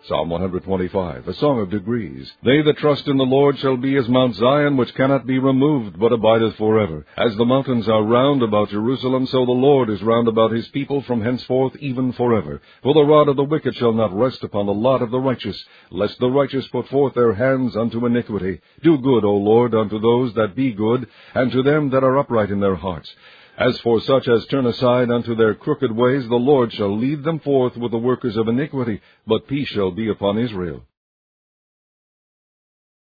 Psalm 125, a song of degrees. They that trust in the Lord shall be as Mount Zion, which cannot be removed, but abideth forever. As the mountains are round about Jerusalem, so the Lord is round about his people from henceforth even forever. For the rod of the wicked shall not rest upon the lot of the righteous, lest the righteous put forth their hands unto iniquity. Do good, O Lord, unto those that be good, and to them that are upright in their hearts. As for such as turn aside unto their crooked ways, the Lord shall lead them forth with the workers of iniquity, but peace shall be upon Israel.